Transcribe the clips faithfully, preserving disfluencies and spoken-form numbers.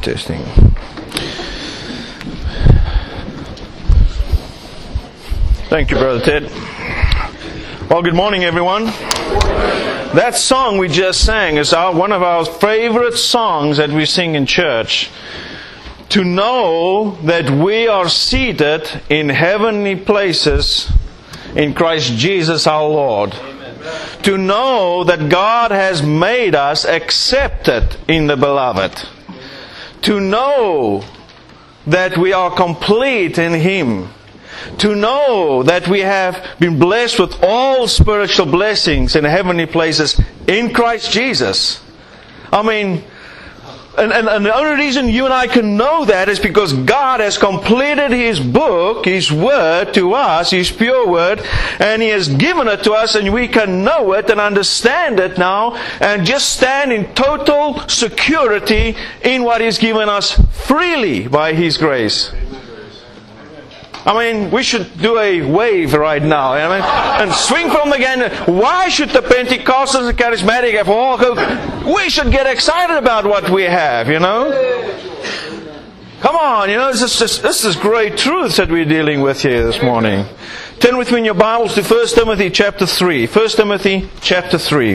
Testing. Thank you, Brother Ted. Well, good morning, everyone. That song we just sang is our, one of our favorite songs that we sing in church. To know that we are seated in heavenly places in Christ Jesus our Lord. Amen. To know that God has made us accepted in the Beloved. To know that we are complete in Him. To know that we have been blessed with all spiritual blessings in heavenly places in Christ Jesus. I mean, and, and, and the only reason you and I can know that is because God has completed His book, His Word to us, His pure Word, and He has given it to us, and we can know it and understand it now, and just stand in total security in what He's given us freely by His grace. I mean, we should do a wave right now, I mean, and swing from the again. Why should the Pentecostals and Charismatic have all go? We should get excited about what we have, you know. Come on, you know, this is just, this is great truths that we're dealing with here this morning. Turn with me in your Bibles to First Timothy chapter three. First Timothy chapter three.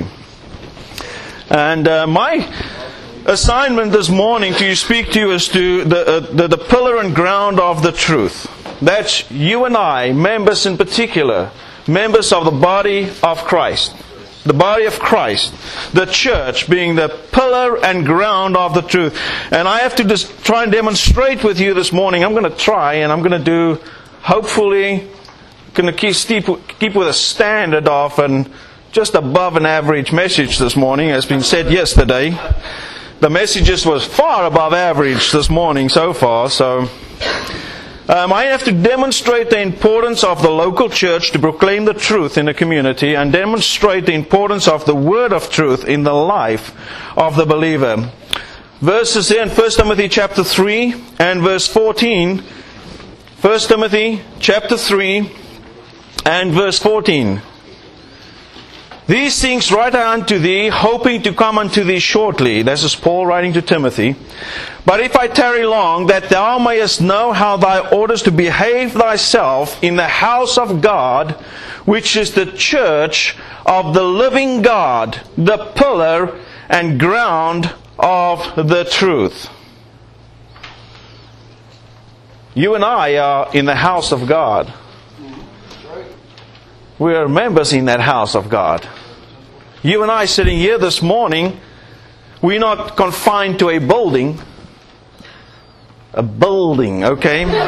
And uh, my assignment this morning to speak to you is to the, uh, the the pillar and ground of the truth. That's you and I, members in particular, members of the body of Christ. The body of Christ. The church being the pillar and ground of the truth. And I have to just try and demonstrate with you this morning. I'm going to try and I'm going to do, hopefully, going to keep, keep with a standard of and just above an average message this morning, as been said yesterday. The messages was far above average this morning so far, so... Um, I have to demonstrate the importance of the local church to proclaim the truth in the community and demonstrate the importance of the word of truth in the life of the believer. Verses here in First Timothy chapter three and verse fourteen. First Timothy chapter three and verse fourteen. These things write I unto thee, hoping to come unto thee shortly. This is Paul writing to Timothy. But if I tarry long, that thou mayest know how thou oughtest to behave thyself in the house of God, which is the church of the living God, the pillar and ground of the truth. You and I are in the house of God. We are members in that house of God. You and I sitting here this morning, we're not confined to a building. A building, okay? We're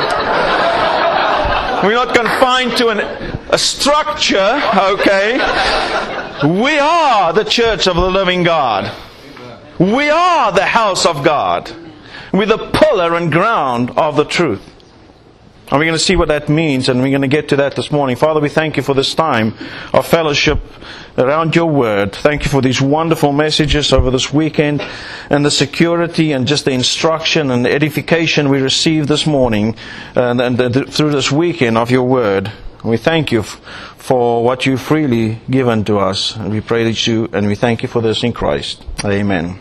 not confined to an, a structure, okay? We are the church of the living God. We are the house of God. We're the pillar and ground of the truth. And we're going to see what that means, and we're going to get to that this morning. Father, we thank you for this time of fellowship around your word. Thank you for these wonderful messages over this weekend, and the security and just the instruction and the edification we received this morning and, and the, through this weekend of your word. And we thank you f- for what you've freely given to us. And we pray that you, and we thank you for this in Christ. Amen.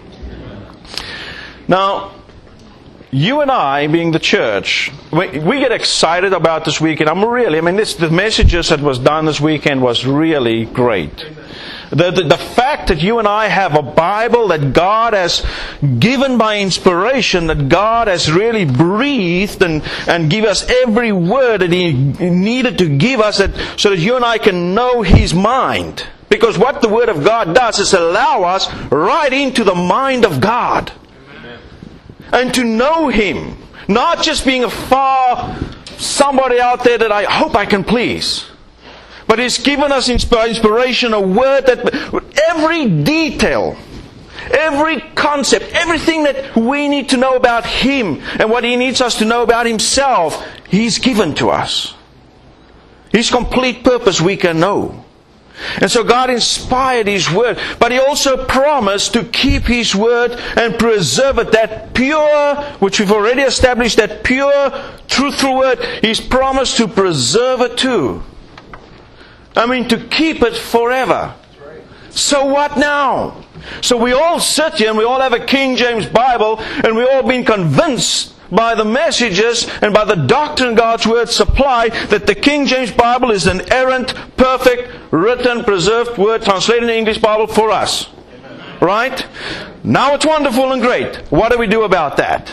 Now, you and I, being the church, we, we get excited about this weekend. I'm really, I mean, this, the messages that was done this weekend was really great. The, the, the fact that you and I have a Bible that God has given by inspiration, that God has really breathed and, and give us every word that He needed to give us that, so that you and I can know His mind. Because what the Word of God does is allow us right into the mind of God. And to know Him. Not just being a far somebody out there that I hope I can please. But He's given us inspiration, a word that every detail, every concept, everything that we need to know about Him and what He needs us to know about Himself, He's given to us. His complete purpose we can know. And so God inspired His Word, but He also promised to keep His Word and preserve it, that pure, which we've already established, that pure, truthful Word, He's promised to preserve it too. I mean, to keep it forever. So what now? So we all sit here and we all have a King James Bible, and we all been convinced by the messages and by the doctrine God's Word supply that the King James Bible is an errant, perfect, written, preserved Word translated in the English Bible for us. Amen. Right? Now it's wonderful and great. What do we do about that?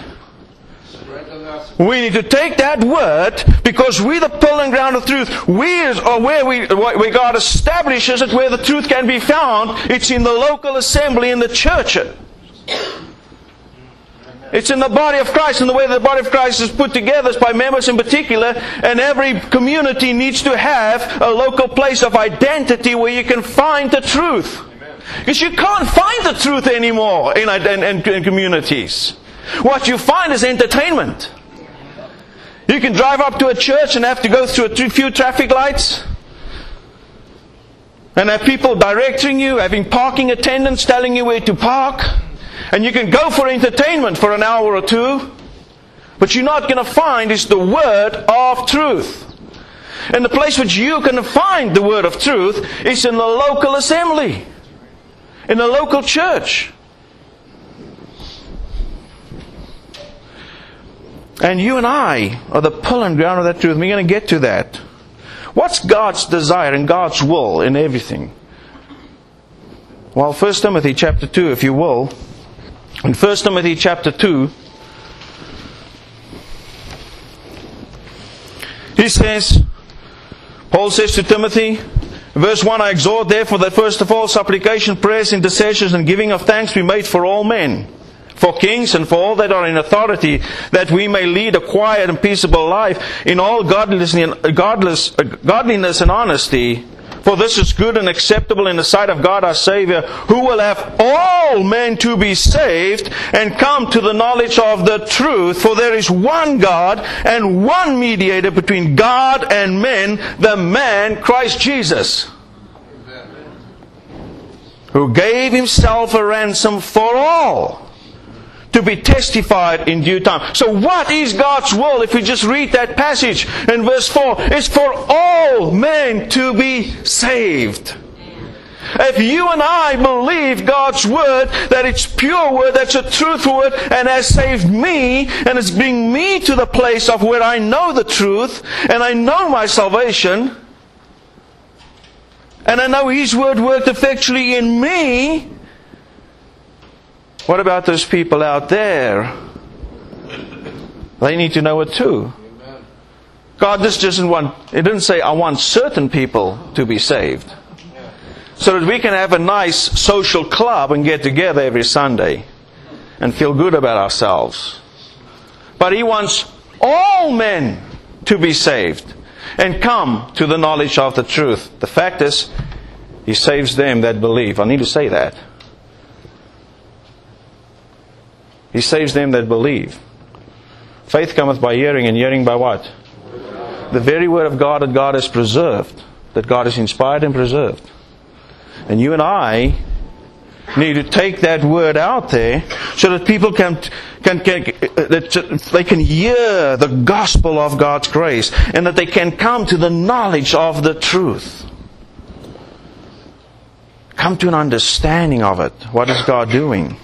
We need to take that Word, because we the pillar and ground of truth. We are where we where God establishes it, where the truth can be found. It's in the local assembly, in the church. It's in the body of Christ, and the way the body of Christ is put together is by members in particular, and every community needs to have a local place of identity where you can find the truth. Because you can't find the truth anymore in, in, in, in communities. What you find is entertainment. You can drive up to a church and have to go through a few traffic lights, and have people directing you, having parking attendants telling you where to park. And you can go for entertainment for an hour or two, but you're not going to find is the Word of truth. And the place which you can find the Word of truth is in the local assembly, in the local church. And you and I are the pillar and ground of that truth. We're going to get to that. What's God's desire and God's will in everything? Well, First Timothy chapter two, if you will. In First Timothy chapter two, he says, Paul says to Timothy, verse one, I exhort therefore that first of all supplication, prayers, intercessions, and giving of thanks be made for all men, for kings and for all that are in authority, that we may lead a quiet and peaceable life in all godliness and, godless, godliness and honesty. For this is good and acceptable in the sight of God our Savior, who will have all men to be saved and come to the knowledge of the truth. For there is one God and one mediator between God and men, the man Christ Jesus, who gave Himself a ransom for all, to be testified in due time. So what is God's will? If we just read that passage in verse four, it's for all men to be saved. If you and I believe God's Word, that it's pure Word, that's a truthful Word, and has saved me, and it's bringing me to the place of where I know the truth, and I know my salvation, and I know His Word worked effectually in me, what about those people out there? They need to know it too. God just doesn't want, it didn't say, I want certain people to be saved. So that we can have a nice social club and get together every Sunday and feel good about ourselves. But He wants all men to be saved and come to the knowledge of the truth. The fact is, He saves them that believe. I need to say that. He saves them that believe. Faith cometh by hearing, and hearing by what? The very Word of God that God has preserved, that God has inspired and preserved. And you and I need to take that Word out there so that people can, can, can that they can hear the gospel of God's grace, and that they can come to the knowledge of the truth. Come to an understanding of it. What is God doing?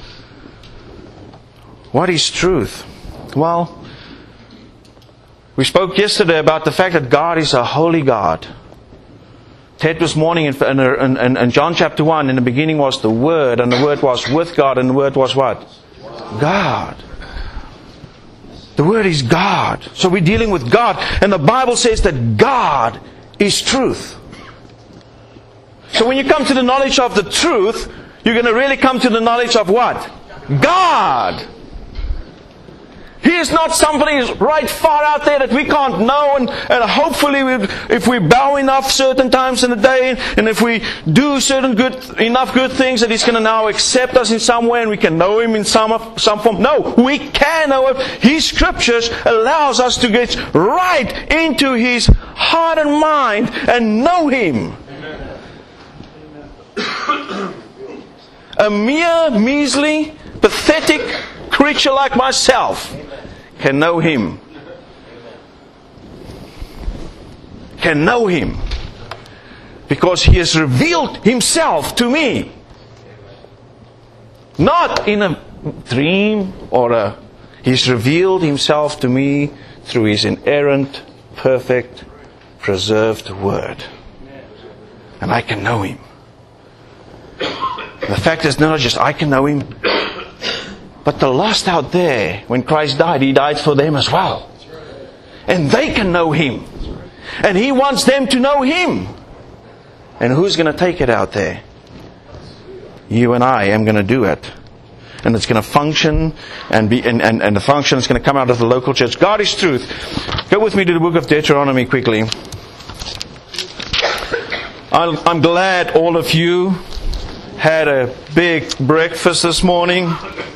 What is truth? Well, we spoke yesterday about the fact that God is a holy God. Ted this morning in, in, in, in John chapter one, in the beginning was the Word, and the Word was with God, and the Word was what? God. The Word is God. So we're dealing with God. And the Bible says that God is truth. So when you come to the knowledge of the truth, you're going to really come to the knowledge of what? God. He is not somebody who's right far out there that we can't know, and, and hopefully we, if we bow enough certain times in the day, and if we do certain good enough good things, that He's going to now accept us in some way and we can know Him in some, some form. No, we can know Him. His Scriptures allows us to get right into His heart and mind and know Him. Amen. A mere, measly, pathetic creature like myself can know Him. Can know Him. Because He has revealed Himself to me. Not in a dream or a... He's revealed Himself to me through His inerrant, perfect, preserved Word. And I can know Him. The fact is not just I can know Him, but the lost out there, when Christ died, He died for them as well. And they can know Him. And He wants them to know Him. And who's going to take it out there? You and I am going to do it. And it's going to function, and be and, and, and the function is going to come out of the local church. God is truth. Go with me to the book of Deuteronomy quickly. I'm glad all of you had a big breakfast this morning.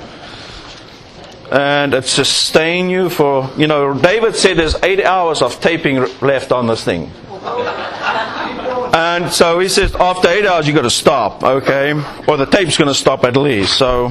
And it sustained you for, you know, David said there's eight hours of taping left on this thing. And so he says after eight hours you've got to stop, okay? Or the tape's going to stop at least. So,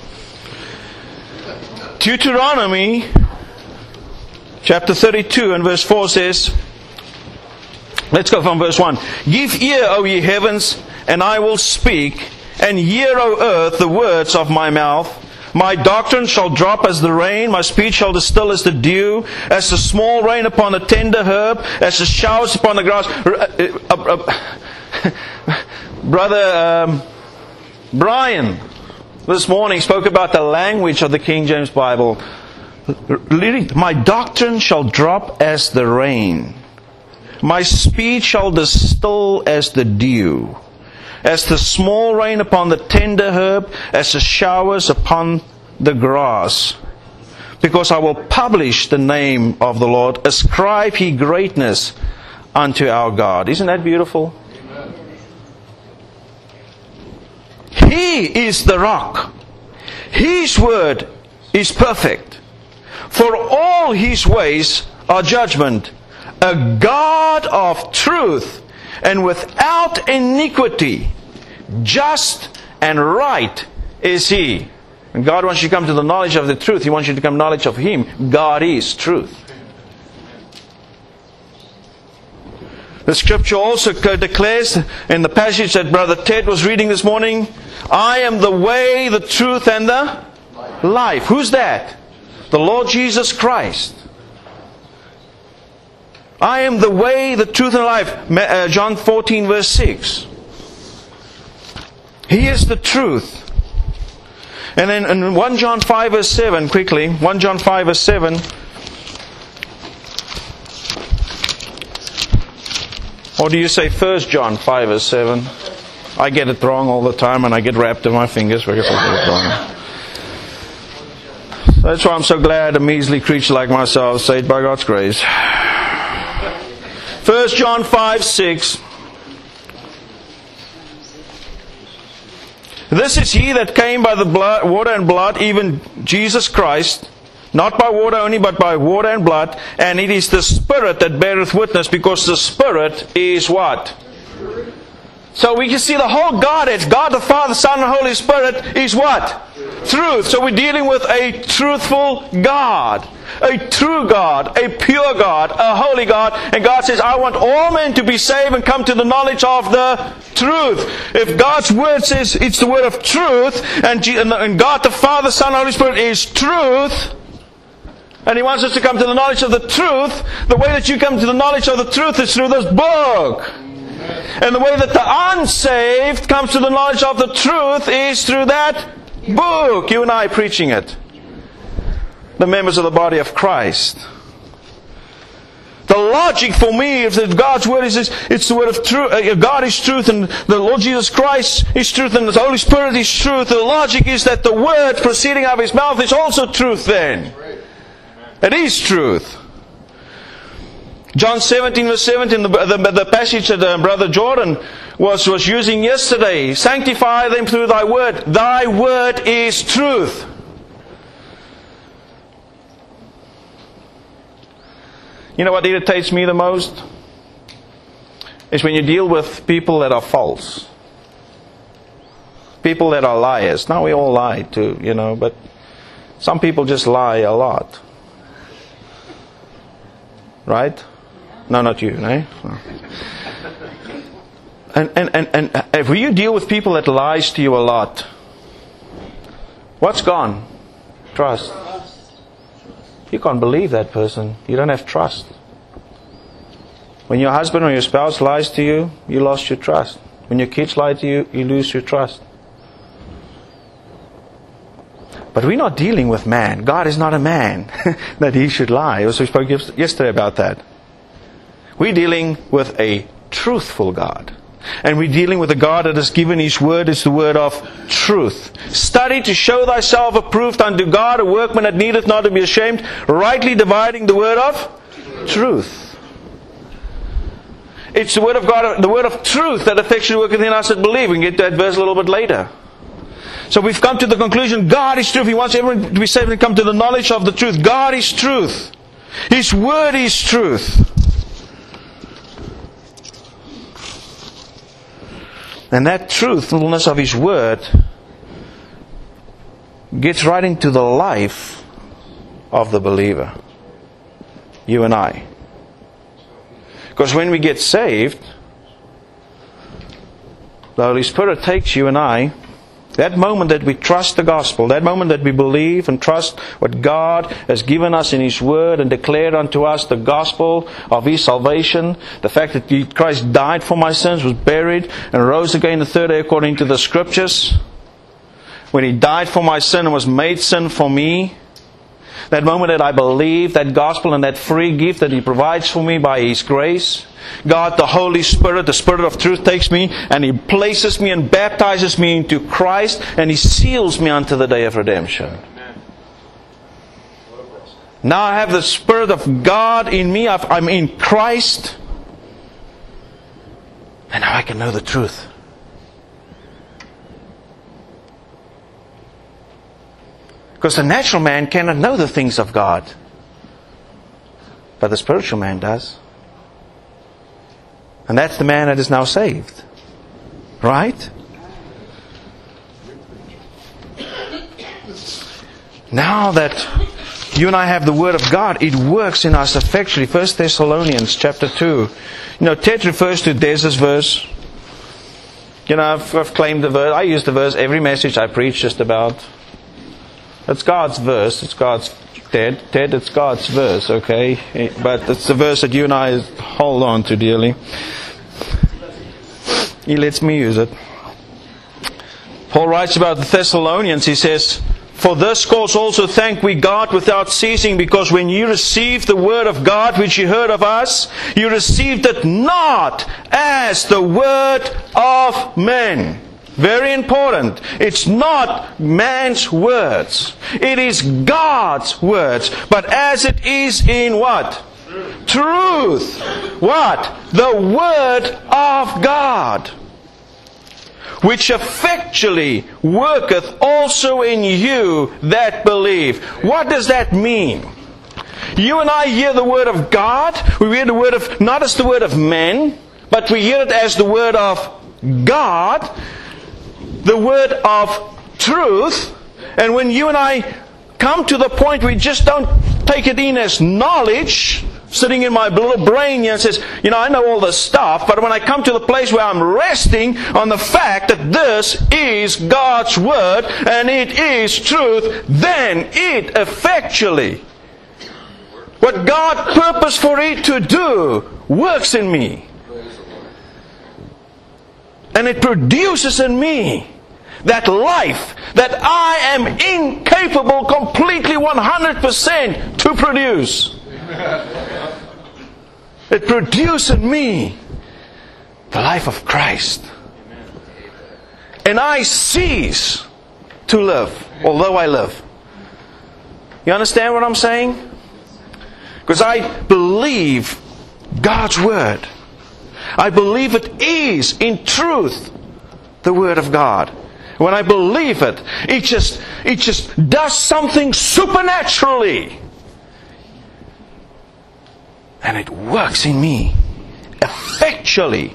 Deuteronomy chapter thirty-two and verse four says, let's go from verse one. Give ear, O ye heavens, and I will speak, and hear, O earth, the words of my mouth. My doctrine shall drop as the rain, my speech shall distill as the dew, as the small rain upon the tender herb, as the showers upon the grass. Uh, uh, uh, Brother um, Brian this morning spoke about the language of the King James Bible. My doctrine shall drop as the rain, my speech shall distill as the dew, as the small rain upon the tender herb, as the showers upon the grass. Because I will publish the name of the Lord. Ascribe ye greatness unto our God. Isn't that beautiful? Amen. He is the rock. His word is perfect. For all His ways are judgment. A God of truth, and without iniquity, just and right is He. And God wants you to come to the knowledge of the truth. He wants you to come to knowledge of Him. God is truth. The scripture also declares in the passage that Brother Ted was reading this morning, I am the way, the truth, and the life. Who's that? The Lord Jesus Christ. I am the way, the truth, and the life. John fourteen verse six. He is the truth. And then in First John five verse seven, quickly, First John five verse seven. Or do you say First John five verse seven? I get it wrong all the time and I get wrapped in my fingers because I get it wrong. That's why I'm so glad a measly creature like myself is saved by God's grace. First John five six. This is He that came by the blood, water and blood, even Jesus Christ, not by water only, but by water and blood. And it is the Spirit that beareth witness, because the Spirit is what? So we can see the whole Godhead, God the Father, Son, and Holy Spirit is what? Truth. So we're dealing with a truthful God. A true God, a pure God, a holy God. And God says, I want all men to be saved and come to the knowledge of the truth. If God's Word says it's the Word of truth, and God the Father, Son, and Holy Spirit is truth, and He wants us to come to the knowledge of the truth, the way that you come to the knowledge of the truth is through this book. And the way that the unsaved comes to the knowledge of the truth is through that book. You and I preaching it. The members of the body of Christ. The logic for me, if God's Word is, it's the Word of truth, God is truth, and the Lord Jesus Christ is truth, and the Holy Spirit is truth. The logic is that the Word proceeding out of His mouth is also truth then. It is truth. John seventeen verse seventeen, the, the, the passage that uh, Brother Jordan was, was using yesterday. Sanctify them through Thy Word. Thy Word is truth. You know what irritates me the most? Is when you deal with people that are false. People that are liars. Now we all lie too, you know, but some people just lie a lot. Right? No, not you, eh? No. And, and, and, and if you deal with people that lies to you a lot, What's gone? Trust. You can't believe that person. You don't have trust. When your husband or your spouse lies to you, you lost your trust. When your kids lie to you, you lose your trust. But we're not dealing with man. God is not a man that He should lie. Also, we spoke yesterday about that. We're dealing with a truthful God. And we're dealing with a God that has given His word. It's the word of truth. Study to show thyself approved unto God, a workman that needeth not to be ashamed, rightly dividing the word of truth. It's the word of God, the word of truth that effectually worketh in us that believe. We can get to that verse a little bit later. So we've come to the conclusion, God is truth. He wants everyone to be saved and come to the knowledge of the truth. God is truth. His word is truth. And that truthfulness of His word gets right into the life of the believer. You and I. Because when we get saved, the Holy Spirit takes you and I, that moment that we trust the gospel, that moment that we believe and trust what God has given us in His word and declared unto us the gospel of His salvation, the fact that Christ died for my sins, was buried and rose again the third day according to the Scriptures, when He died for my sin and was made sin for me, that moment that I believe that gospel and that free gift that He provides for me by His grace, God, the Holy Spirit, the Spirit of truth, takes me and He places me and baptizes me into Christ, and He seals me unto the day of redemption. Now I have the Spirit of God in me. I'm in Christ. And now I can know the truth. Because the natural man cannot know the things of God. But the spiritual man does. And that's the man that is now saved. Right? Now that you and I have the Word of God, it works in us effectually. First Thessalonians chapter two. You know, Ted refers to Des's verse. You know, I've, I've claimed the verse. I use the verse every message I preach just about. It's God's verse. It's God's Ted. Ted, it's God's verse, okay? But it's the verse that you and I hold on to dearly. He lets me use it. Paul writes about the Thessalonians. He says, "For this cause also thank we God without ceasing, because when you received the word of God which you heard of us, you received it not as the word of men." Very important. It's not man's words. It is God's words. But as it is in what? Truth. Truth. What? The Word of God. Which effectually worketh also in you that believe. What does that mean? You and I hear the Word of God. We hear the Word of, not as the Word of men, but we hear it as the Word of God. The word of truth. And when you and I come to the point we just don't take it in as knowledge, sitting in my little brain here and says, you know, I know all this stuff, but when I come to the place where I'm resting on the fact that this is God's word and it is truth, then it effectually, what God purposed for it to do, works in me. And it produces in me that life that I am incapable completely one hundred percent to produce. It produces in me the life of Christ. And I cease to live, although I live. You understand what I'm saying? Because I believe God's Word. I believe it is, in truth, the Word of God. When I believe it, it just, it just does something supernaturally. And it works in me, effectually.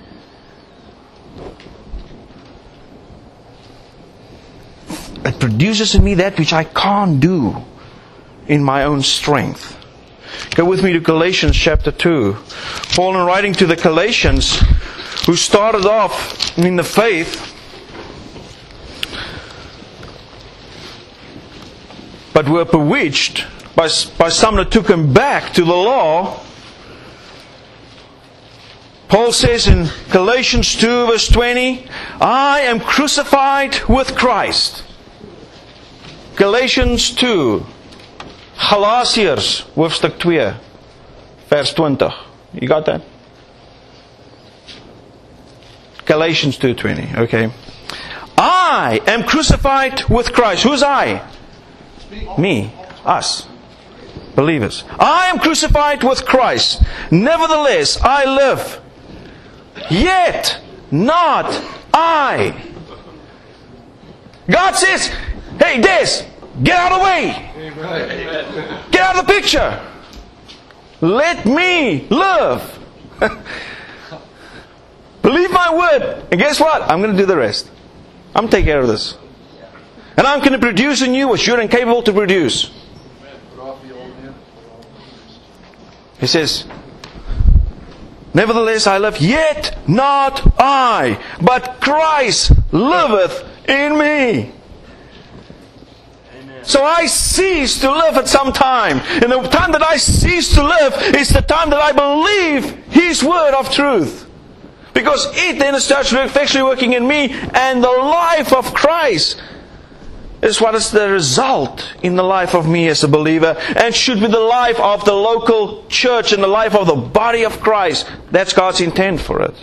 It produces in me that which I can't do in my own strength. Go with me to Galatians chapter two. Paul, in writing to the Galatians, who started off in the faith, but were bewitched by, by someone that took them back to the law. Paul says in Galatians two verse twenty, I am crucified with Christ. Galatians two, Galasiërs hoofstuk twee, vers twintig. You got that? Galatians two twenty, okay. I am crucified with Christ. Who's I? Me. Us. Believers. I am crucified with Christ. Nevertheless, I live. Yet not I. God says, hey, Des, get out of the way. Get out of the picture. Let me live. Believe my word. And guess what? I'm going to do the rest. I'm going to take care of this. And I'm going to produce in you what you're incapable to produce. He says, nevertheless I live, yet not I, but Christ liveth in me. So I cease to live at some time. And the time that I cease to live is the time that I believe His word of truth. Because it then starts effectually working in me, and the life of Christ is what is the result in the life of me as a believer, and should be the life of the local church and the life of the body of Christ. That's God's intent for it.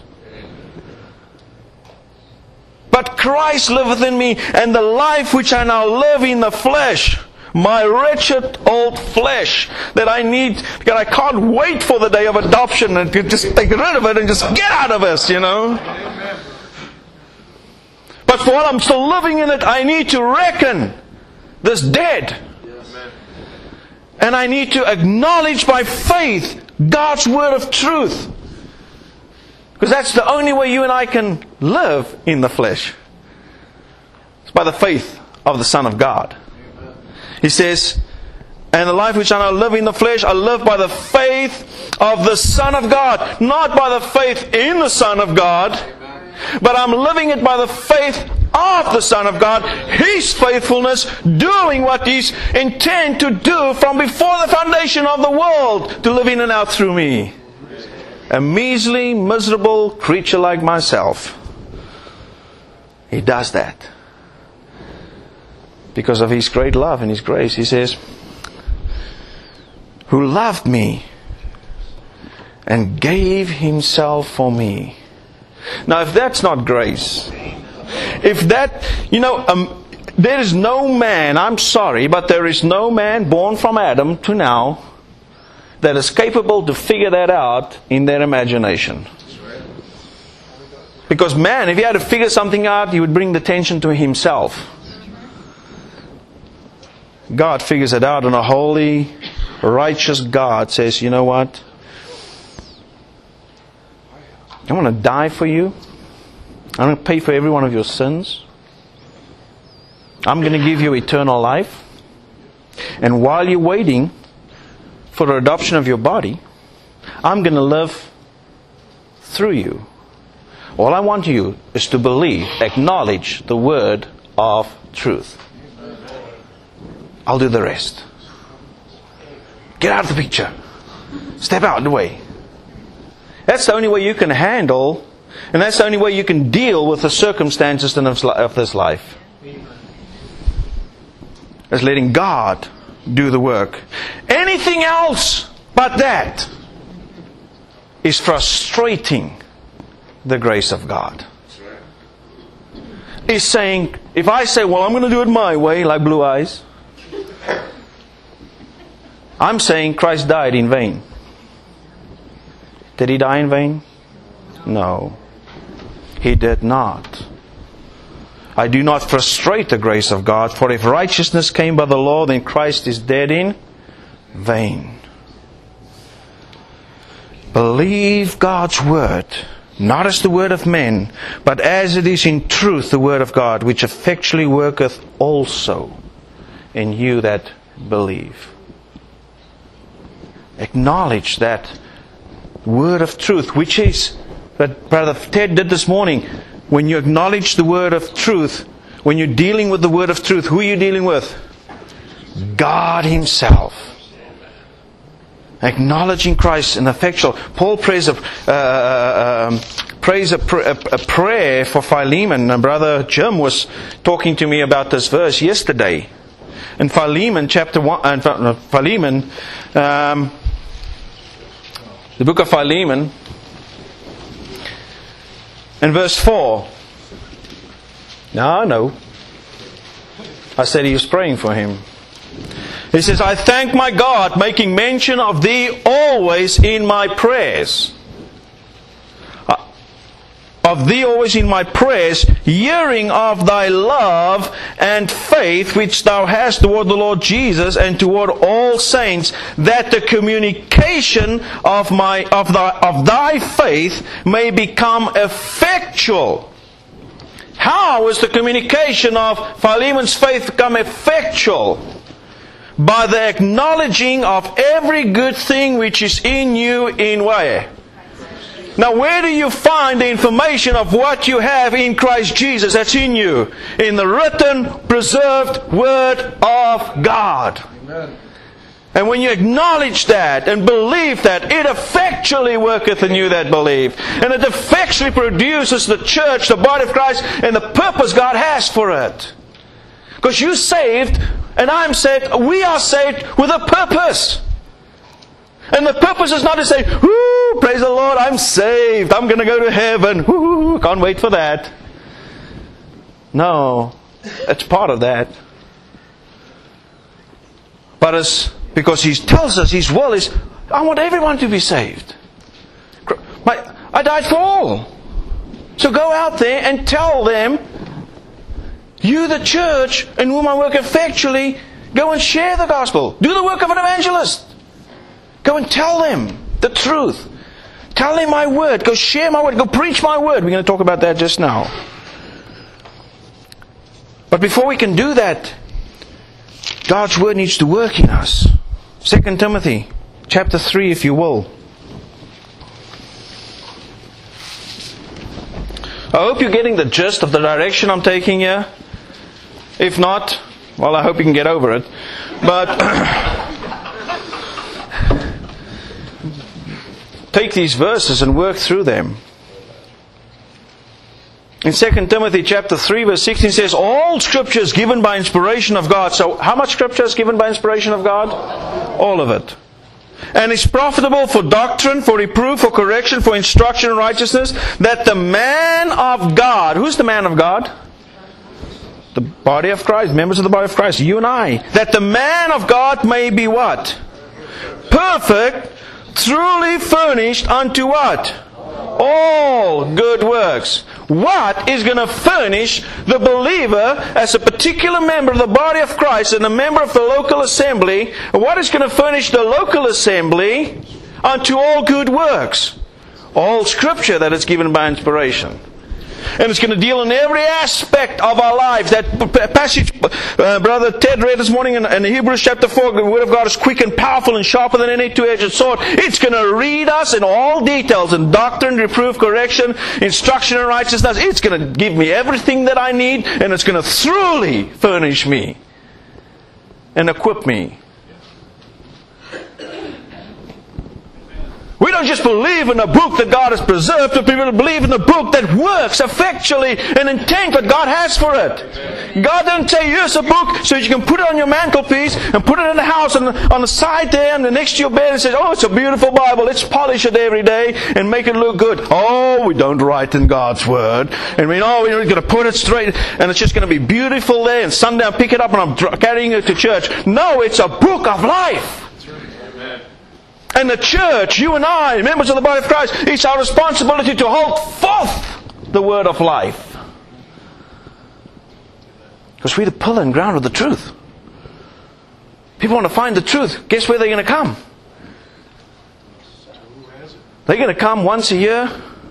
But Christ liveth in me, and the life which I now live in the flesh, my wretched old flesh that I need, because I can't wait for the day of adoption and to just take rid of it and just get out of us, you know. Amen. But for while I'm still living in it, I need to reckon this dead. Yes. And I need to acknowledge by faith God's word of truth. Because that's the only way you and I can live in the flesh. It's by the faith of the Son of God. He says, and the life which I now live in the flesh, I live by the faith of the Son of God. Not by the faith in the Son of God, but I'm living it by the faith of the Son of God. His faithfulness, doing what He's intended to do from before the foundation of the world, to live in and out through me. A measly, miserable creature like myself. He does that. Because of His great love and His grace. He says, who loved me and gave Himself for me. Now if that's not grace, if that, you know, um, there is no man, I'm sorry, but there is no man born from Adam to now that is capable to figure that out in their imagination. Because man, if he had to figure something out, he would bring the attention to himself. God figures it out, and a holy, righteous God says, you know what? I want to die for you. I'm going to pay for every one of your sins. I'm going to give you eternal life. And while you're waiting for the adoption of your body, I'm going to live through you. All I want you is to believe, acknowledge the word of truth. I'll do the rest. Get out of the picture. Step out of the way. That's the only way you can handle, and that's the only way you can deal with the circumstances of this life. Is letting God do the work. Anything else but that is frustrating the grace of God. Is saying, if I say, well, I'm going to do it my way, like Blue Eyes, I'm saying Christ died in vain. Did He die in vain? No. He did not. I do not frustrate the grace of God, for if righteousness came by the law, then Christ is dead in vain. Believe God's word, not as the word of men, but as it is in truth the word of God, which effectually worketh also in you that believe. Acknowledge that word of truth, which is, that Brother Ted did this morning. When you acknowledge the word of truth, when you're dealing with the word of truth, who are you dealing with? God Himself. Acknowledging Christ in effectual. Paul prays a, uh, um, prays a, pr- a, a prayer for Philemon. And Brother Jim was talking to me about this verse yesterday. In Philemon chapter one, uh, Philemon, um, the book of Philemon, in verse four. No, no. I said he was praying for him. He says, I thank my God, making mention of thee always in my prayers. Uh, of thee always in my prayers, hearing of thy love and faith which thou hast toward the Lord Jesus and toward all saints, that the communication of my of thy of thy faith may become effectual. How is the communication of Philemon's faith become effectual? By the acknowledging of every good thing which is in you in where? Now where do you find the information of what you have in Christ Jesus that's in you? In the written, preserved Word of God. Amen. And when you acknowledge that and believe that, it effectually worketh in you that believe. And it effectually produces the church, the body of Christ, and the purpose God has for it. Because you're saved, and I'm saved, we are saved with a purpose. And the purpose is not to say, whoo, praise the Lord, I'm saved, I'm going to go to heaven, whoo, can't wait for that. No, it's part of that. But it's because He tells us His will is, I want everyone to be saved. My, I died for all. So go out there and tell them, you the church in whom I work effectually, go and share the gospel. Do the work of an evangelist. Go and tell them the truth. Tell them my word. Go share my word. Go preach my word. We're going to talk about that just now. But before we can do that, God's word needs to work in us. Second Timothy chapter three, if you will. I hope you're getting the gist of the direction I'm taking here. If not, well, I hope you can get over it. But take these verses and work through them. In Second Timothy chapter three, verse sixteen says, all Scripture is given by inspiration of God. So how much Scripture is given by inspiration of God? All of it. And is profitable for doctrine, for reproof, for correction, for instruction in righteousness, that the man of God, who's the man of God? The body of Christ, members of the body of Christ, you and I. That the man of God may be what? Perfect, truly furnished unto what? All good works. What is going to furnish the believer as a particular member of the body of Christ and a member of the local assembly? What is going to furnish the local assembly unto all good works? All Scripture that is given by inspiration. And it's going to deal in every aspect of our lives. That passage uh, Brother Ted read this morning in, in Hebrews chapter four, the Word of God is quick and powerful and sharper than any two-edged sword. It's going to read us in all details, in doctrine, reproof, correction, instruction in righteousness. It's going to give me everything that I need, and it's going to thoroughly furnish me and equip me. We don't just believe in a book that God has preserved, but people believe in a book that works effectually and intent what God has for it. God doesn't say, here's a book so you can put it on your mantelpiece and put it in the house and on the side there and next to your bed and say, oh, it's a beautiful Bible, let's polish it every day and make it look good. Oh, we don't write in God's Word. And we know we're going to put it straight and it's just going to be beautiful there, and Sunday I pick it up and I'm carrying it to church. No, it's a book of life. And the church, you and I, members of the body of Christ, it's our responsibility to hold forth the word of life. Because we're the pillar and ground of the truth. People want to find the truth. Guess where they're going to come? They're going to come once a year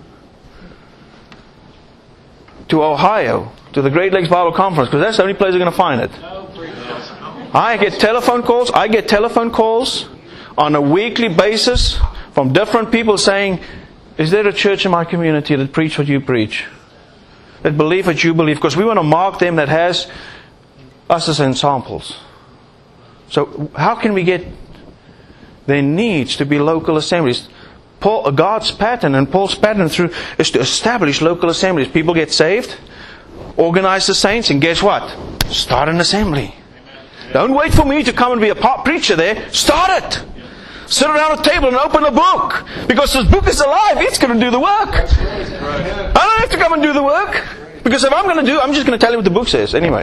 to Ohio, to the Great Lakes Bible Conference, because that's the only place they're going to find it. I get telephone calls. I get telephone calls on a weekly basis from different people saying, is there a church in my community that preach what you preach? That believe what you believe? Because we want to mark them that has us as examples. So how can we get... There needs to be local assemblies. Paul, God's pattern and Paul's pattern through is to establish local assemblies. People get saved, organize the saints, and guess what? Start an assembly. Don't wait for me to come and be a preacher there. Start it. Sit around a table and open a book. Because this book is alive. It's going to do the work. I don't have to come and do the work. Because if I'm going to do, I'm just going to tell you what the book says anyway.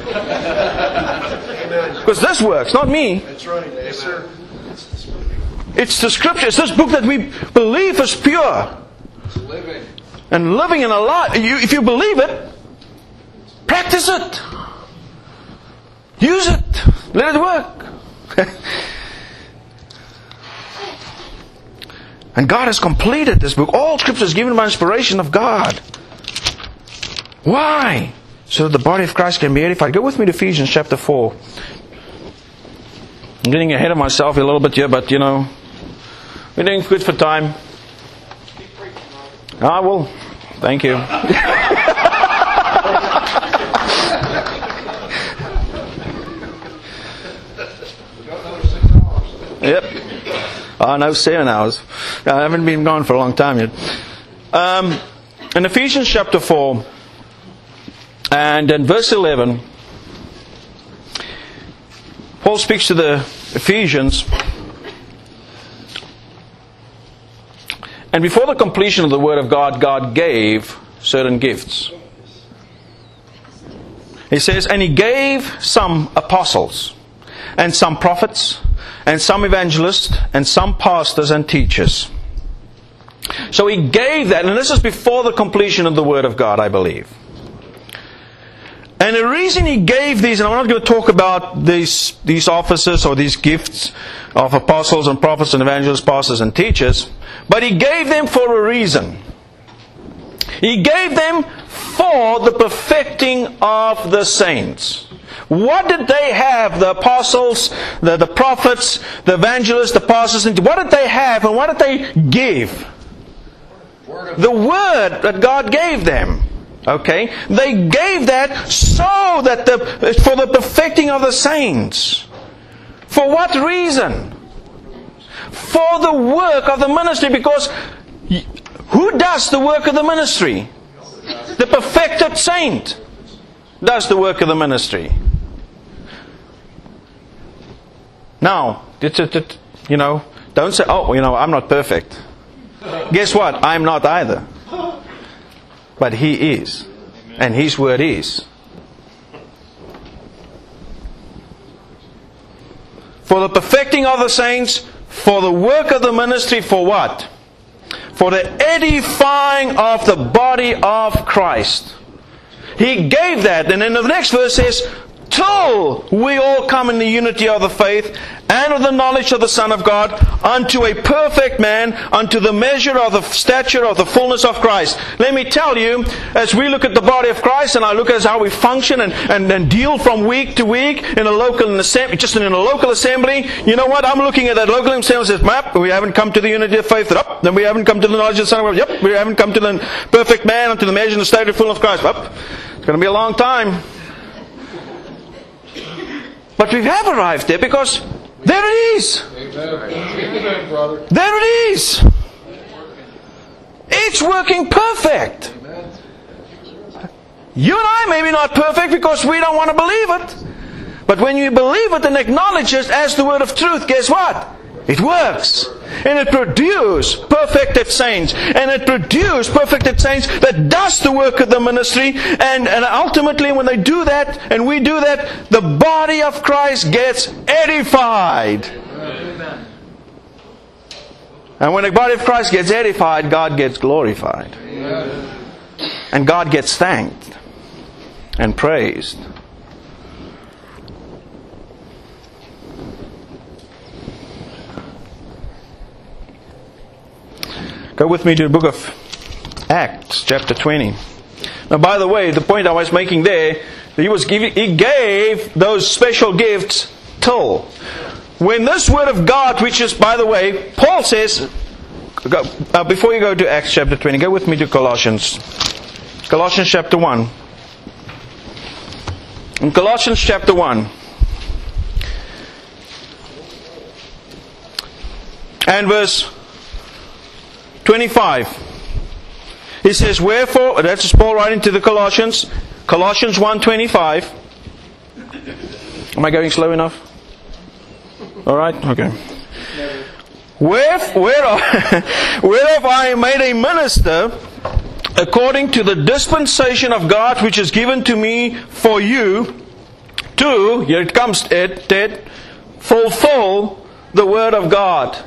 Because this works, not me. That's right. Yes, sir. It's the Scripture. It's this book that we believe is pure. It's living. And living in a life. You, if you believe it, practice it. Use it. Let it work. And God has completed this book. All Scripture is given by inspiration of God. Why? So that the body of Christ can be edified. Go with me to Ephesians chapter four. I'm getting ahead of myself a little bit here, but you know, we're doing good for time. Ah, well, thank you. Yep. Oh, no, seven hours. I haven't been gone for a long time yet. Um, in Ephesians chapter four, and in verse eleven, Paul speaks to the Ephesians. And before the completion of the Word of God, God gave certain gifts. He says, and He gave some apostles, and some prophets, and some evangelists, and some pastors and teachers. So He gave that, and this is before the completion of the Word of God, I believe. And the reason He gave these, and I'm not going to talk about these, these offices or these gifts of apostles and prophets and evangelists, pastors and teachers, but He gave them for a reason. He gave them for the perfecting of the saints. What did they have, the apostles, the, the prophets, the evangelists, the pastors, and what did they have and what did they give? The Word that God gave them. Okay? They gave that so that the, for the perfecting of the saints. For what reason? For the work of the ministry. Because who does the work of the ministry? The perfected saint does the work of the ministry. Now, you know, don't say, oh, you know, I'm not perfect. Guess what? I'm not either. But He is. And His Word is. For the perfecting of the saints, for the work of the ministry, for what? For the edifying of the body of Christ. He gave that. And then the next verse says, till we all come in the unity of the faith and of the knowledge of the Son of God, unto a perfect man, unto the measure of the stature of the fullness of Christ. Let me tell you, as we look at the body of Christ, and I look at how we function and, and, and deal from week to week in a local assembly, just in a local assembly, you know what? I'm looking at that local assembly and says, map, we haven't come to the unity of faith. Up, then we haven't come to the knowledge of the Son of God. Yep, we haven't come to the perfect man, unto the measure and the stature of the fullness of Christ. Up, it's going to be a long time. But we have arrived there because there it is. Amen, brother. There it is. It's working perfect. You and I may be not perfect because we don't want to believe it. But when you believe it and acknowledge it as the word of truth, guess what? It works. And it produces perfected saints. And it produces perfected saints that does the work of the ministry. And, and ultimately when they do that, and we do that, the body of Christ gets edified. Amen. And when the body of Christ gets edified, God gets glorified. Amen. And God gets thanked and praised. Go with me to the book of Acts, chapter twenty. Now, by the way, the point I was making there, he was giving, he gave those special gifts till. When this word of God, which is, by the way, Paul says, go, uh, before you go to Acts chapter twenty, go with me to Colossians. Colossians chapter one. In Colossians chapter one, and verse twenty-five. He says, wherefore, that's just Paul writing to the Colossians, Colossians one twenty-five. Am I going slow enough? Alright? Okay. Whereof, whereof, whereof I am made a minister according to the dispensation of God which is given to me for you to, here it comes, Ted, Ted, fulfill the word of God.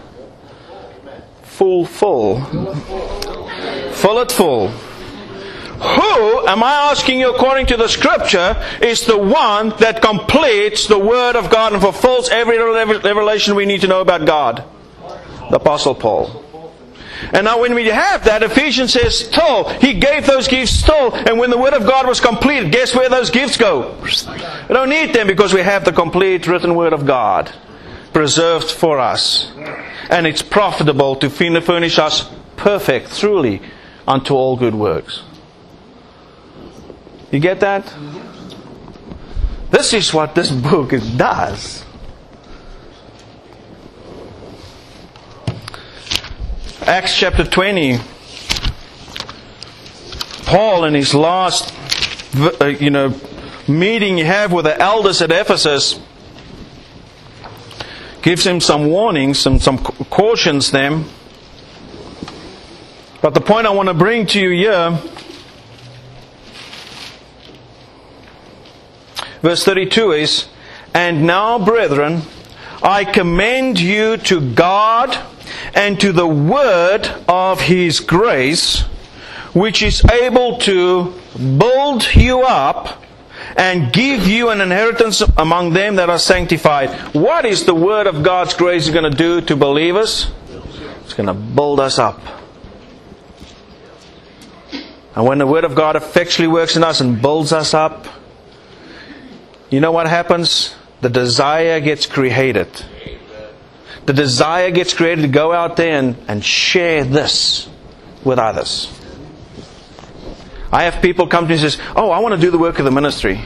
Fulfill. Fill it full. Who, am I asking you according to the Scripture, is the one that completes the Word of God and fulfills every revelation we need to know about God? The Apostle Paul. And now when we have that, Ephesians says still, He gave those gifts still, and when the Word of God was completed, guess where those gifts go? We don't need them because we have the complete written Word of God preserved for us. And it's profitable to furnish us perfect, truly, unto all good works. You get that? This is what this book does. Acts chapter twenty. Paul, in his last, uh, you know, meeting you have with the elders at Ephesus, gives him some warnings, some some cautions them. But the point I want to bring to you here, verse thirty-two is, and now, brethren, I commend you to God and to the word of His grace, which is able to build you up and give you an inheritance among them that are sanctified. What is the word of God's grace going to do to believers? It's going to build us up. And when the Word of God effectually works in us and builds us up, you know what happens? The desire gets created. The desire gets created to go out there and, and share this with others. I have people come to me and say, oh, I want to do the work of the ministry.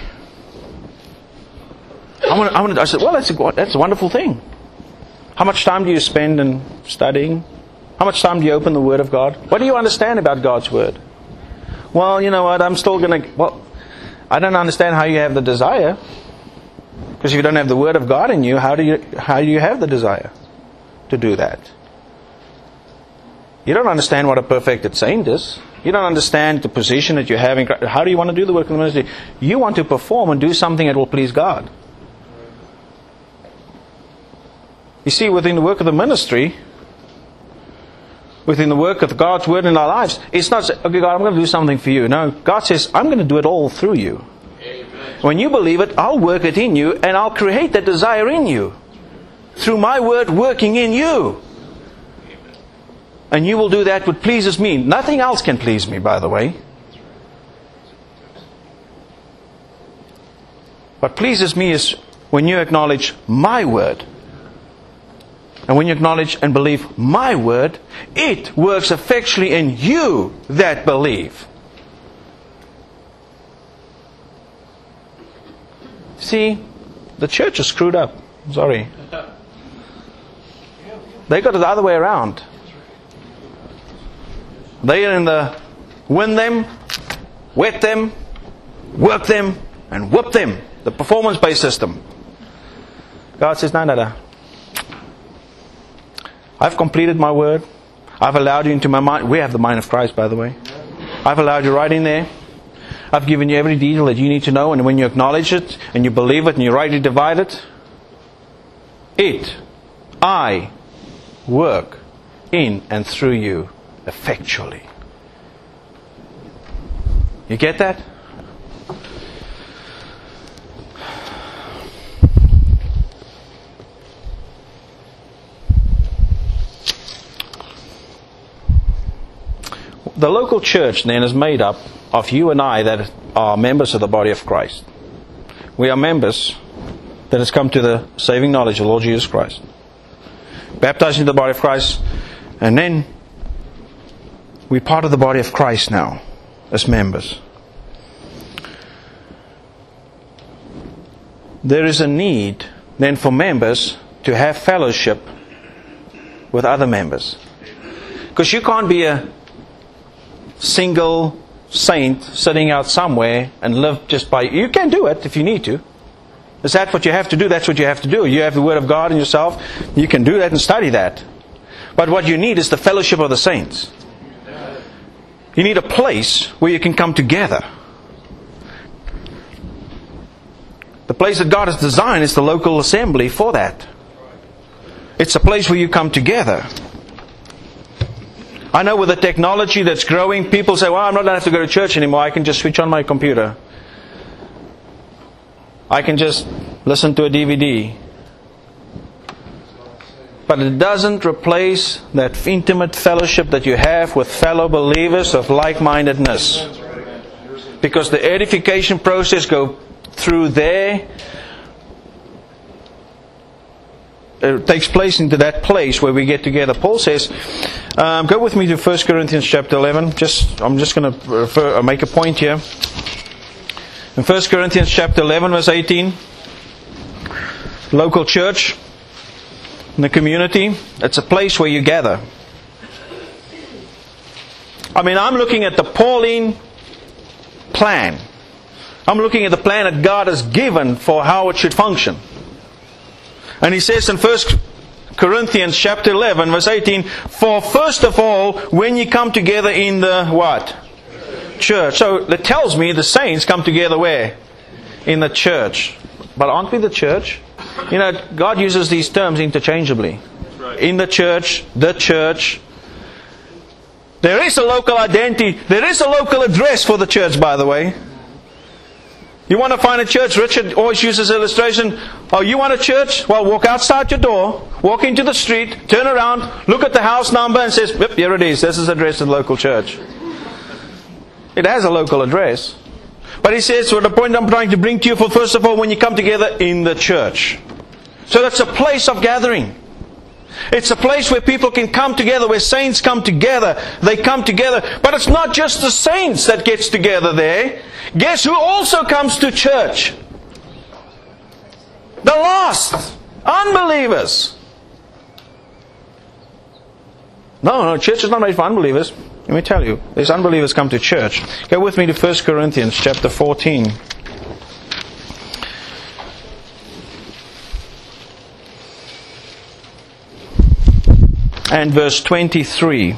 I want to, I want to, I said, well, that's a, that's a wonderful thing. How much time do you spend in studying? How much time do you open the Word of God? What do you understand about God's Word? Well, you know what, I'm still going to... Well, I don't understand how you have the desire. Because if you don't have the Word of God in you, how do you how do you have the desire to do that? You don't understand what a perfected saint is. You don't understand the position that you have in Christ. How do you want to do the work of the ministry? You want to perform and do something that will please God. You see, within the work of the ministry, within the work of God's Word in our lives, it's not, okay, God, I'm going to do something for you. No, God says, I'm going to do it all through you. Amen. When you believe it, I'll work it in you, and I'll create that desire in you. Through my Word working in you. Amen. And you will do that which pleases me. Nothing else can please me, by the way. What pleases me is when you acknowledge my Word. And when you acknowledge and believe my Word, it works effectually in you that believe. See, the church is screwed up. Sorry. They got it the other way around. They are in the win them, wet them, work them, and whoop them. The performance-based system. God says, no, no, no. I've completed my word. I've allowed you into my mind. We have the mind of Christ, by the way. I've allowed you right in there. I've given you every detail that you need to know. And when you acknowledge it, and you believe it, and you rightly divide it, it, I, work in and through you effectually. You get that? The local church then is made up of you and I that are members of the body of Christ. We are members that has come to the saving knowledge of the Lord Jesus Christ. Baptized into the body of Christ, and then we're part of the body of Christ now as members. There is a need then for members to have fellowship with other members. Because you can't be a single saint sitting out somewhere and live just by... You can do it if you need to. Is that what you have to do? That's what you have to do. You have the Word of God in yourself. You can do that and study that. But what you need is the fellowship of the saints. You need a place where you can come together. The place that God has designed is the local assembly for that. It's a place where you come together. I know with the technology that's growing, people say, well, I'm not going to have to go to church anymore. I can just switch on my computer. I can just listen to a D V D. But it doesn't replace that intimate fellowship that you have with fellow believers of like-mindedness. Because the edification process goes through there. It takes place into that place where we get together. Paul says, um, go with me to First Corinthians chapter eleven. Just, I'm just going to refer, make a point here. In First Corinthians chapter eleven, verse eighteen, local church, in the community, it's a place where you gather. I mean, I'm looking at the Pauline plan. I'm looking at the plan that God has given for how it should function. And he says in First Corinthians chapter eleven, verse eighteen, for first of all, when you come together in the what? Church. So that tells me the saints come together where? In the church. But aren't we the church? You know, God uses these terms interchangeably. In the church, the church. There is a local identity. There is a local address for the church, by the way. You want to find a church? Richard always uses illustration. Oh, you want a church? Well, walk outside your door, walk into the street, turn around, look at the house number and says, yep, here it is. This is the address of the local church. It has a local address. But he says, well, the point I'm trying to bring to you, for first of all, when you come together in the church. So that's a place of gathering. It's a place where people can come together, where saints come together. They come together. But it's not just the saints that gets together there. Guess who also comes to church? The lost. Unbelievers. No, no, church is not made for unbelievers. Let me tell you, these unbelievers come to church. Go with me to First Corinthians chapter fourteen. And verse twenty-three.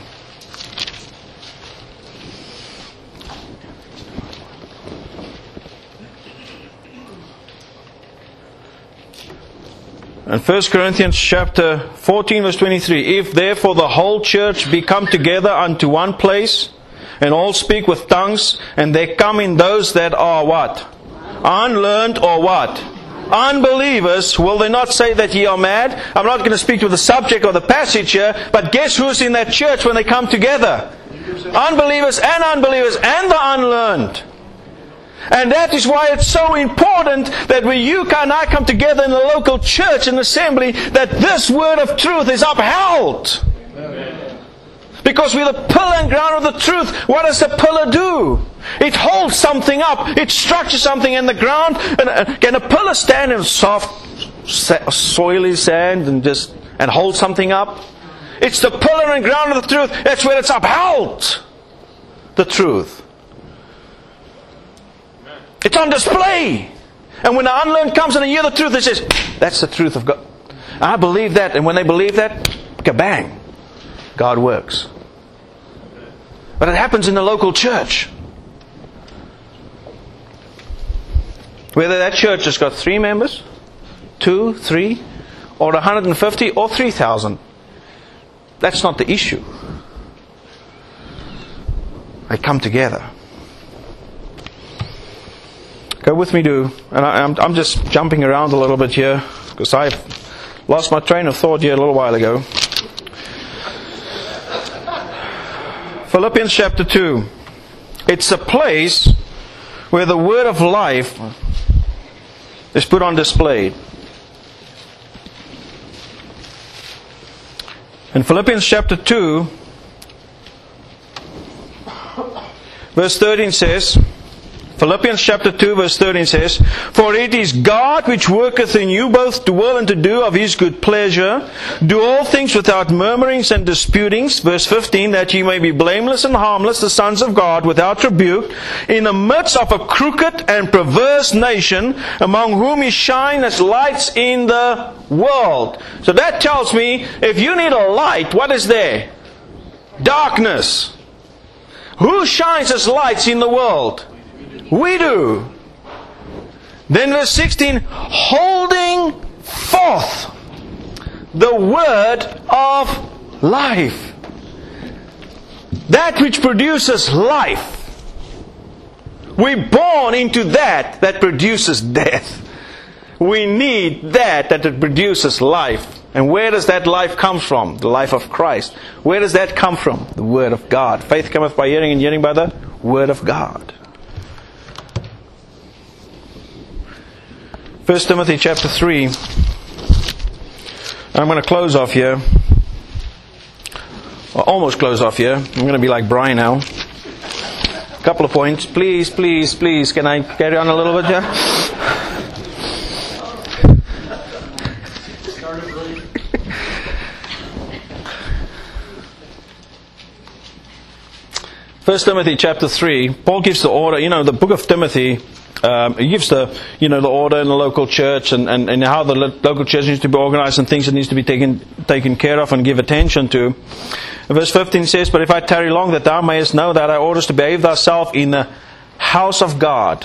And First Corinthians chapter fourteen, verse twenty-three. If therefore the whole church be come together unto one place, and all speak with tongues, and there come in those that are what? Unlearned or what? Unbelievers, will they not say that ye are mad? I'm not going to speak to the subject of the passage here, but guess who's in that church when they come together? Unbelievers and unbelievers and the unlearned. And that is why it's so important that when you and I come together in the local church and assembly, that this word of truth is upheld. Amen. Because we're the pillar and ground of the truth. What does the pillar do? It holds something up. It structures something in the ground. And can a pillar stand in soft, soily sand and just and hold something up? It's the pillar and ground of the truth. That's where it's upheld. The truth. It's on display. And when the unlearned comes and they hear the truth, they says, that's the truth of God. I believe that. And when they believe that, kabang, God works. But it happens in the local church. Whether that church has got three members, two, three, or one hundred fifty, or three thousand. That's not the issue. They come together. Go with me to, and I, I'm, I'm just jumping around a little bit here, because I lost my train of thought here a little while ago. Philippians chapter two. It's a place where the word of life is put on display. In Philippians chapter two, verse thirteen says, Philippians chapter two verse thirteen says, "For it is God which worketh in you both to will and to do of His good pleasure. Do all things without murmurings and disputings." Verse fifteen, "That ye may be blameless and harmless, the sons of God, without rebuke, in the midst of a crooked and perverse nation, among whom ye shine as lights in the world." So that tells me, if you need a light, what is there? Darkness. Who shines as lights in the world? We do. Then verse sixteen, "Holding forth the word of life." That which produces life. We're born into that that produces death. We need that that it produces life. And where does that life come from? The life of Christ. Where does that come from? The Word of God. Faith cometh by hearing, and hearing by the Word of God. First Timothy chapter three. I'm going to close off here. Well, almost close off here. I'm going to be like Brian now. A couple of points. Please, please, please. Can I carry on a little bit here? First Timothy chapter three. Paul gives the order. You know, the book of Timothy. Um, he gives the, you know, the order in the local church and, and, and how the local church needs to be organized and things that needs to be taken taken care of and give attention to. Verse fifteen says, "But if I tarry long, that thou mayest know that I orders to behave thyself in the house of God,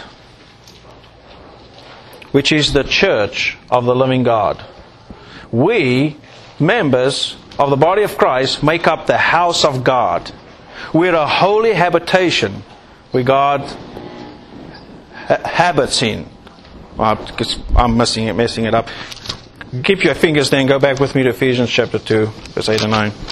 which is the church of the living God." We, members of the body of Christ, make up the house of God. We're a holy habitation where God habits in. Well, I'm messing it, messing it up. Keep your fingers there and go back with me to Ephesians chapter two, verse eight and nine.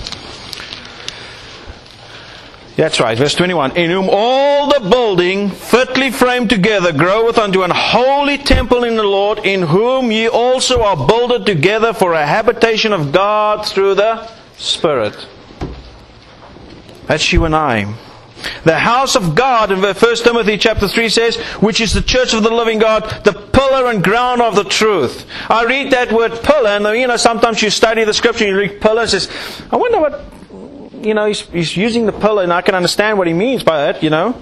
That's right, verse twenty-one. "In whom all the building fitly framed together groweth unto an holy temple in the Lord, in whom ye also are builded together for a habitation of God through the Spirit." That's you and I. The house of God in First Timothy chapter three says, which is the church of the living God, the pillar and ground of the truth. I read that word pillar, and you know, sometimes you study the scripture and you read pillar and says, I wonder what, you know, he's, he's using the pillar, and I can understand what he means by it, you know.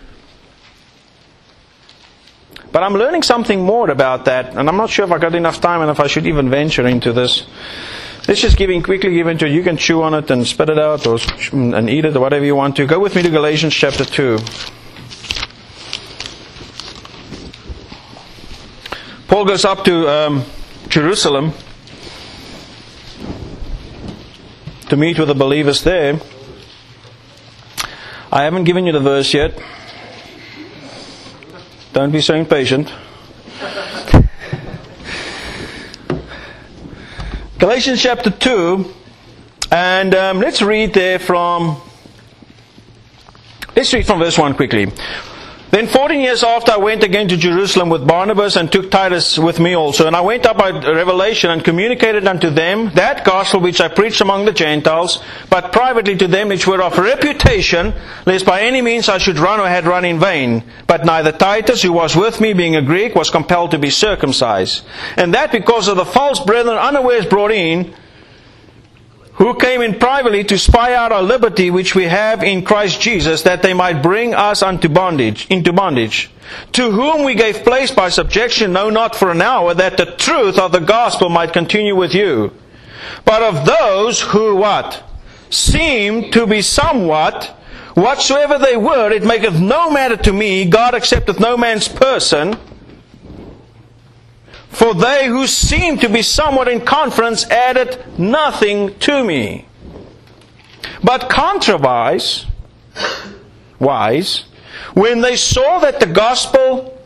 But I'm learning something more about that, and I'm not sure if I got enough time and if I should even venture into this. Let's just give in, quickly give into it. You can chew on it and spit it out or and eat it or whatever you want to. Go with me to Galatians chapter two. Paul goes up to um, Jerusalem to meet with the believers there. I haven't given you the verse yet. Don't be so impatient. Galatians chapter two, and um, let's read there from, let's read from verse one quickly. "Then fourteen years after I went again to Jerusalem with Barnabas, and took Titus with me also. And I went up by revelation and communicated unto them that gospel which I preached among the Gentiles, but privately to them which were of reputation, lest by any means I should run or had run in vain. But neither Titus, who was with me, being a Greek, was compelled to be circumcised. And that because of the false brethren unawares brought in, who came in privately to spy out our liberty which we have in Christ Jesus, that they might bring us unto bondage, into bondage. To whom we gave place by subjection, no not for an hour, that the truth of the gospel might continue with you. But of those who what? Seemed to be somewhat, whatsoever they were, it maketh no matter to me, God accepteth no man's person. For they who seemed to be somewhat in conference added nothing to me. But contrariwise, wise, when they saw that the gospel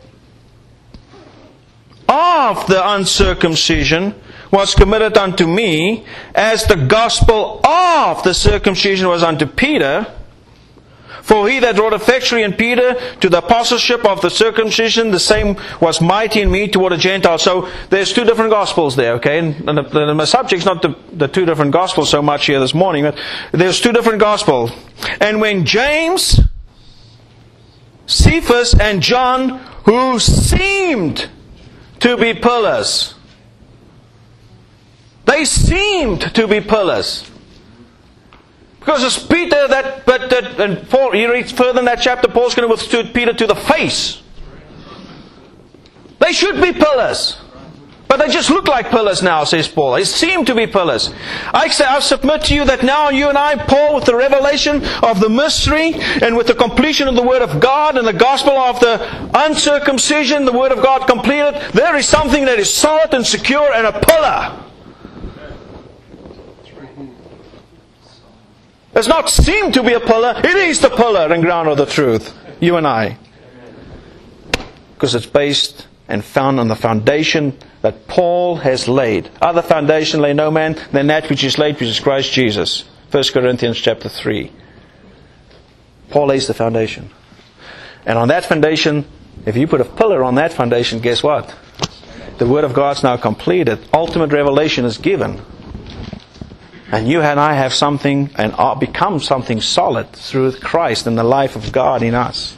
of the uncircumcision was committed unto me, as the gospel of the circumcision was unto Peter, for he that wrought effectually in Peter to the apostleship of the circumcision, the same was mighty in me toward the Gentiles. So there's two different gospels there, okay? And the, the, the subject's not the, the two different gospels so much here this morning, but there's two different gospels. And when James Cephas and John, who seemed to be pillars. They seemed to be pillars. Because it's Peter that, but that, and Paul, he reads further in that chapter, Paul's going to withstood Peter to the face. They should be pillars. But they just look like pillars now, says Paul. They seem to be pillars. I say, I submit to you that now you and I, Paul, with the revelation of the mystery and with the completion of the Word of God and the gospel of the uncircumcision, the Word of God completed, there is something that is solid and secure and a pillar. It's not seem to be a pillar. It is the pillar and ground of the truth. You and I. Because it's based and found on the foundation that Paul has laid. Other foundation lay no man than that which is laid, which is Christ Jesus. First Corinthians chapter three. Paul lays the foundation. And on that foundation, if you put a pillar on that foundation, guess what? The Word of God's now completed. Ultimate revelation is given. And you and I have something and are become something solid through Christ and the life of God in us.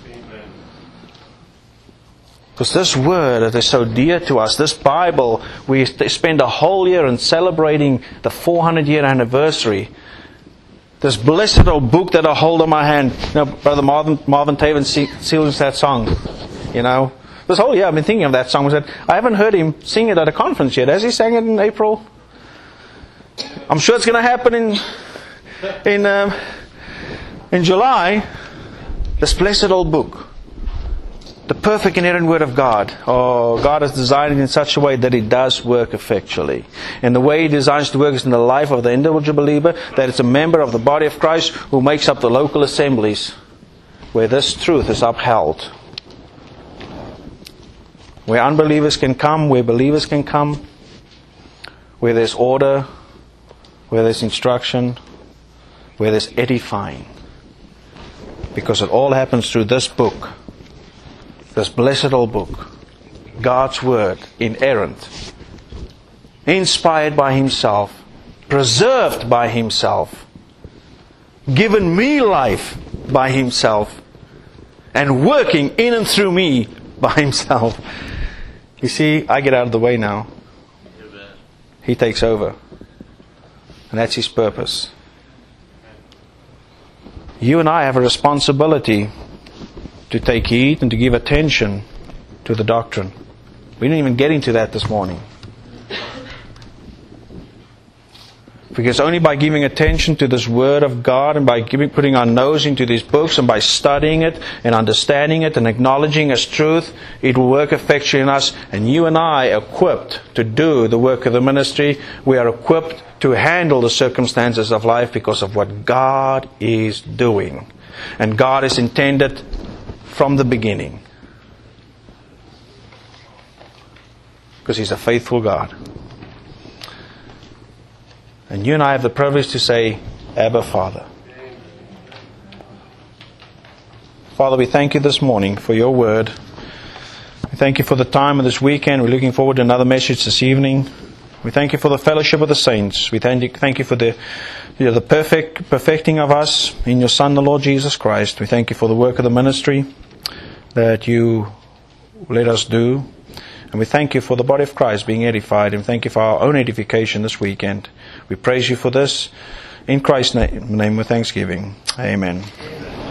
Because this Word that is so dear to us, this Bible, we spend a whole year in celebrating the four hundred year anniversary. This blessed old book that I hold in my hand. You know, Brother Marvin, Marvin Taven sings that song. You know, this whole year I've been thinking of that song. I haven't heard him sing it at a conference yet. Has he sang it in April? I'm sure it's going to happen in in uh, in July. This blessed old book, the perfect inerrant Word of God. Oh, God has designed it in such a way that it does work effectually. And the way He designs to work is in the life of the individual believer, that it's a member of the body of Christ who makes up the local assemblies where this truth is upheld. Where unbelievers can come, where believers can come, where there's order, where there's instruction, where there's edifying. Because it all happens through this book. This blessed old book. God's Word, inerrant. Inspired by Himself. Preserved by Himself. Given me life by Himself. And working in and through me by Himself. You see, I get out of the way now. He takes over. And that's His purpose. You and I have a responsibility to take heed and to give attention to the doctrine. We didn't even get into that this morning. Because only by giving attention to this Word of God and by giving, putting our nose into these books and by studying it and understanding it and acknowledging as truth, it will work effectually in us. And you and I are equipped to do the work of the ministry. We are equipped to handle the circumstances of life because of what God is doing. And God is intended from the beginning. Because He's a faithful God. And you and I have the privilege to say, Abba, Father. Father, we thank You this morning for Your Word. We thank You for the time of this weekend. We're looking forward to another message this evening. We thank You for the fellowship of the saints. We thank You, thank you for the, you know, the perfect perfecting of us in Your Son, the Lord Jesus Christ. We thank You for the work of the ministry that You let us do. And we thank You for the body of Christ being edified. And thank You for our own edification this weekend. We praise You for this. In Christ's name, name with thanksgiving. Amen.